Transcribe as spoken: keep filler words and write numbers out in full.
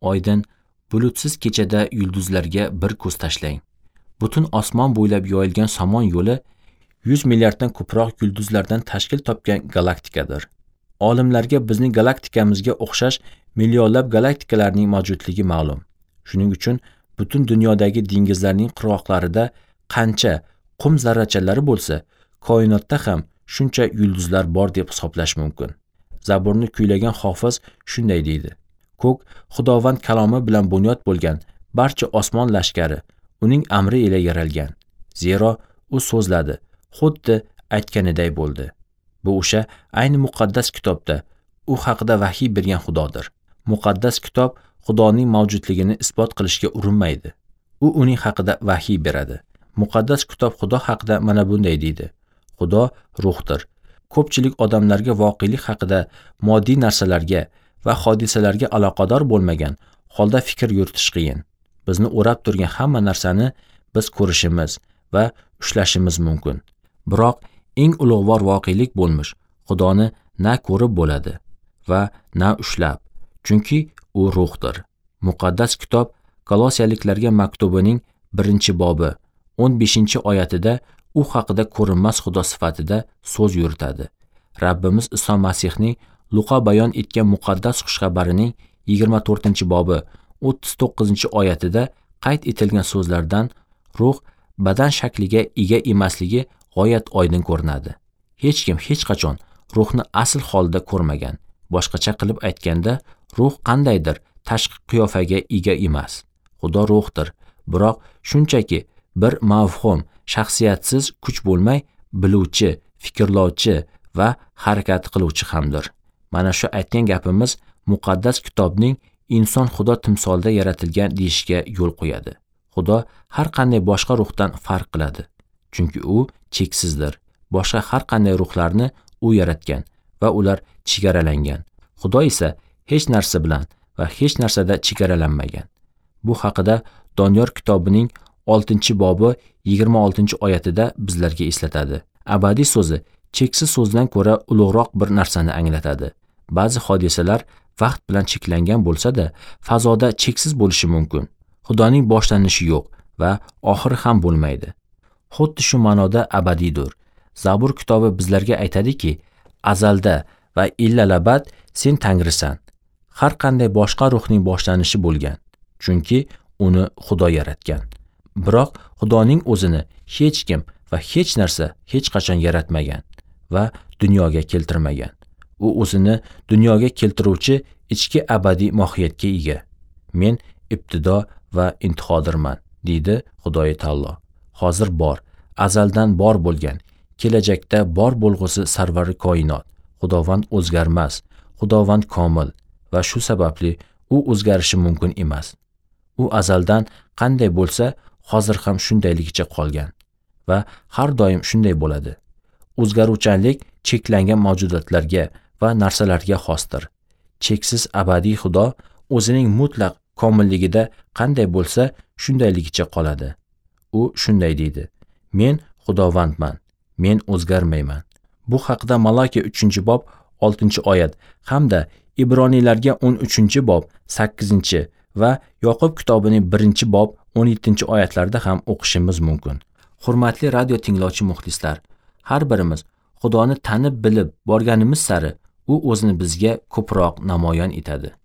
Oydin, bulutsiz kechada yulduzlarga bir ko'z tashlang. Butun osmon bo'ylab yoyilgan somon yo'li yuz milliarddan ko'proq yulduzlardan tashkil topgan galaktikadir. Olimlarga bizning galaktikamizga o'xshash millionlab galaktikalarning mavjudligi ma'lum. Shuning uchun butun dunyodagi dengizlarning qirg'oqlarida qancha qum zarrachalari bo'lsa, koinotda ham shuncha yulduzlar bor deb hisoblash mumkin. Zaburni kuylagan hofiz shunday deydi: Ko'k Xudovand kalomi bilan bunyod bo'lgan barcha osmon lashkari uning amri ila yaralgan. Zero u so'zladi, xuddi aytganiday bo'ldi. Bu o'sha ayni muqaddas kitobda u haqida vahiy bergan Xudodir. Muqaddas kitob Xudoning mavjudligini isbot qilishga urinmaydi. U uning haqida vahiy beradi. Muqaddas kitob Xudo haqida mana bunday deydi: Xudo ruhdir. Ko'pchilik odamlarga voqelik haqida moddiy narsalarga va hodisalarga aloqador bo'lmagan holda fikr yuritish qiyin. Bizni o'rab turgan hamma narsani biz ko'rishimiz va ushlashimiz mumkin. Biroq eng ulug'vor voqelik bo'lmish Xudoni na ko'rib bo'ladi va na ushlab, chunki u ruhdir. Muqaddas kitob Kolosiyaliklarga maktubining birinchi bobi o'n beshinchi oyatida u haqida ko'rinmas Xudo sifatida so'z yuritadi. Rabbimiz Iso Masihning Luqa bayon etgan muqaddas xushxabarining yigirma to'rtinchi bobi o'ttiz to'qqizinchi oyatida qayd etilgan so'zlardan ruh badan shakliga ega emasligi g'oyat oydin ko'rinadi. Hech kim hech qachon ruhni asl holida ko'rmagan. Boshqacha qilib aytganda, ruh qandaydir tashqi qiyofaga ega emas. Xudo ruhdir, biroq shunchaki bir mavhum, shaxsiyatsiz kuch bo'lmay, biluvchi, fikrlovchi va harakat qiluvchi hamdir. Mana shu aytgan gapimiz muqaddas kitobning inson Xudo timsolida yaratilgan deyishga yo'l qo'yadi. Xudo har qanday boshqa ruhdan farq qiladi, chunki u cheksizdir. Boshqa har qanday ruhlarni u yaratgan va ular chegaralangan. Xudo esa hech narsa bilan va hech narsada chegaralanmagan. Bu haqida Doniyor kitobining oltinchi bobi yigirma oltinchi oyatida bizlarga eslatadi. Abadiy so'zi cheksiz so'zdan ko'ra ulug'roq bir narsani anglatadi. Ba'zi hodisalar vaqt bilan cheklangan bo'lsa-da, fazoda cheksiz bo'lishi mumkin. Xudoning boshlanishi yo'q va oxiri ham bo'lmaydi. Xuddi shu ma'noda abadiydir. Zabur kitobi bizlarga aytadiki, azalda va illalabad sen Tangrisan. Har qanday boshqa ruhning boshlanishi bo'lgan, chunki uni Xudo yaratgan. Biroq Xudoning o'zini hech kim va hech narsa hech qachon yaratmagan va dunyoga keltirmagan. U o'zini dunyoga keltiruvchi ichki abadiy mohiyatga ega. Men ibtido va intihodirman, deydi Xudoy taolo. Hozir bor, azaldan bor bo'lgan, kelajakda bor bo'lg'usi sarvari koinot. Xudovand o'zgarmas, Xudovand komil va shu sababli u o'zgarishi mumkin emas. U azaldan qanday bo'lsa, hozir ham shundayligicha qolgan va har doim shunday bo'ladi. O'zgaruvchanlik cheklangan mavjudotlarga va narsalarga xosdir. Cheksiz abadiy Xudo o'zining mutlaq komilligida qanday bo'lsa, shundayligicha qoladi. U shunday deydi: Men Xudovandman, men o'zgarmayman. Bu haqida Malaki uchinchi bob oltinchi oyat hamda Ibroniylarga o'n uchinchi bob sakkizinchi va Yoqub kitobining birinchi bob o'n yettinchi oyatlarda ham o'qishimiz mumkin. Hurmatli radio tinglovchi muxlislar, har birimiz Xudoni tanib bilib borganimiz sari u o'zini bizga ko'proq namoyon etadi.